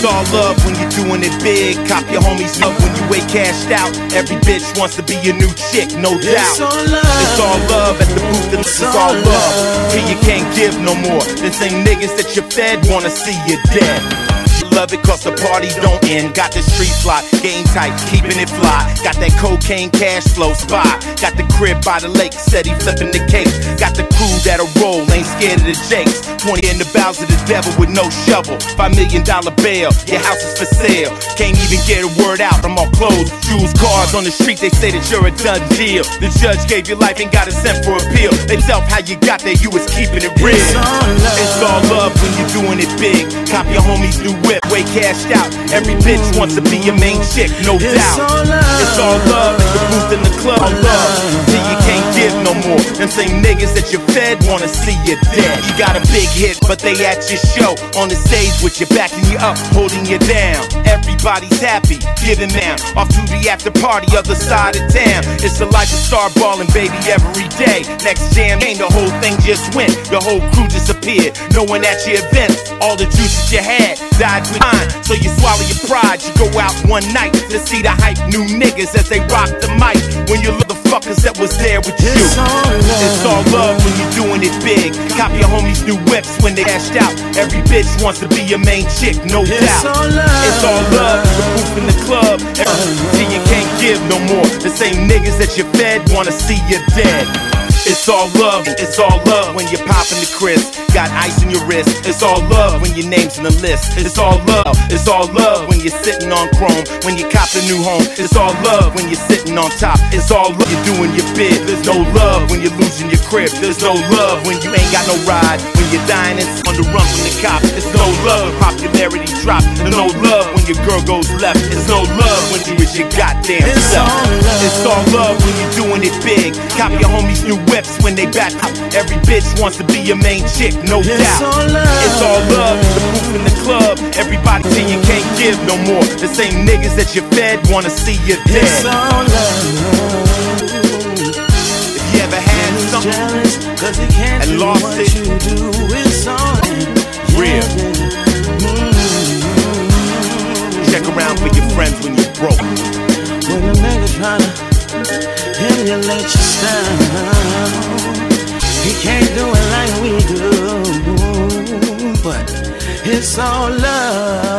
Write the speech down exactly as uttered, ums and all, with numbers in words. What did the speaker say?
all love when you're doing it big. Cop your homies love when you way cashed out. Every bitch wants to be your new chick, no doubt. It's all love. It's all love at the booth, and it's all love. Till you can't give no more. The same niggas that you fed wanna see you dead. Love it cause the party don't end. Got the street fly, game tight, keeping it fly. Got that cocaine cash flow spot. Got the crib by the lake, said he flipping the cake. Got the crew that'll roll, ain't scared of the jakes. Twenty in the bowels of the devil with no shovel. Five million dollar bail, your house is for sale. Can't even get a word out, I'm all clothes. Jewels, cars on the street, they say that you're a done deal. The judge gave you life, ain't got a cent for appeal. They tell how you got there, you was keeping it real. It's all love. It's all love when you're doing it big. Cop your homies new whip, way cashed out. Every bitch wants to be your main chick, no It's doubt. all love. It's all love, the booth in the club, all love. Till you can't give no more. Them same niggas that you fed wanna see you dead. You got a big hit, but they at your show. On the stage with you, backing you up, holding you down. Everybody's happy, giving down. Off to the after party, other side of town. It's the life of star balling, baby, every day. Next jam ain't the whole thing just went. The whole crew disappeared. No one at your event. All the juices you had died with mine. So you swallow your pride. You go out one night to see the hype new niggas as they rock the mic. When you look the fuckers that was there with you. It's all love. It's all love when you're doing it big. Cop your homies new whips when they cashed out. Every bitch wants to be your main chick, no It's doubt. all love. It's all love, the booth in the club. Till you can't give no more. The same niggas that you fed wanna see you dead. It's all love, it's all love when you're popping the crisp. Got ice in your wrist. It's all love when your name's in the list. It's all love, it's all love when you're sitting on chrome. When you cop a new home. It's all love when you're sitting on top. It's all love you're doing your bid. There's no love when you're losing your crib. There's no love when you ain't got no ride. When you're dying and on the run from the cops. It's no love when popularity drops. There's no love when your girl goes left. It's no love when you is your goddamn It's self. all love. It's all love when you're doing it big. Cop your homies new whips when they back up. Every bitch wants to be your main chick, no It's doubt. all love. It's all love, the booth in the club. Everybody till you can't give no more. The same niggas that you fed wanna see you dead. It's all love. If you ever had He's something jealous 'cause he can't and do lost what it, you do. It's all real. Check around for your friends when you're broke. When a nigga tryna emulate your style, he can't do it like we do, but it's all love.